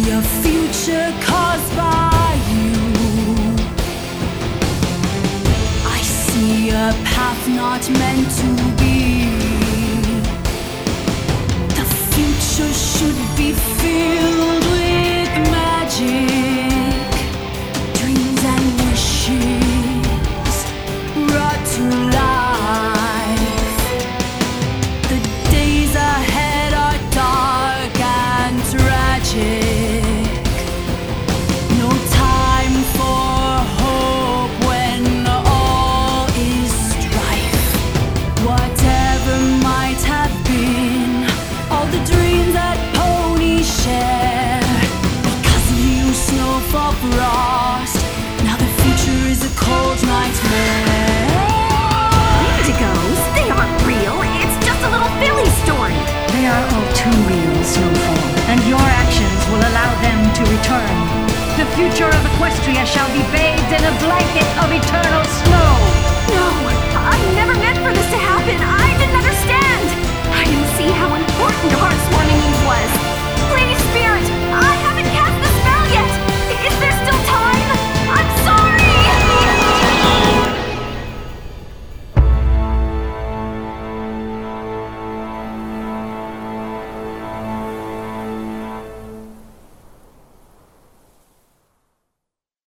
a future caused by you. I see a path not meant to be. The future should be filled with magic, dreams and wishes brought to life. The days ahead are dark and tragic. No time for hope when all is strife. Whatever might have been, all the dreams that ponies share, because of you, snow for frost. Now the future is a cold nightmare. Indigos, they aren't real. It's just a little Philly story. They are all too real, Snowfall, and your actions will allow them to return. The future of Equestria shall be bathed in a blanket of eternal snow.